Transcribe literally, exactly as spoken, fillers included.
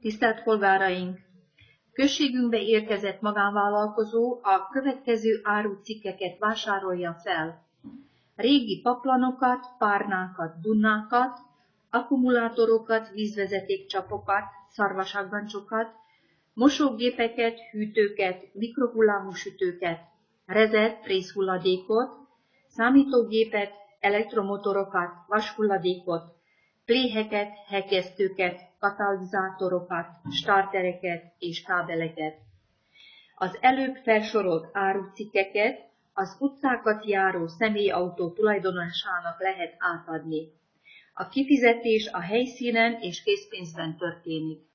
Tisztelt polgáraink! Községünkbe érkezett magánvállalkozó a következő árucikkeket vásárolja fel. Régi paplanokat, párnákat, dunnákat, akkumulátorokat, vízvezetékcsapokat, szarvasaggancsokat, mosógépeket, hűtőket, mikrohullámú sütőket, rezett részhulladékot, számítógépet, elektromotorokat, vashulladékot, pléheket, hegesztőket, katalizátorokat, startereket és kábeleket. Az előbb felsorolt árucikkeket az utcákat járó személyautó tulajdonosának lehet átadni. A kifizetés a helyszínen és készpénzben történik.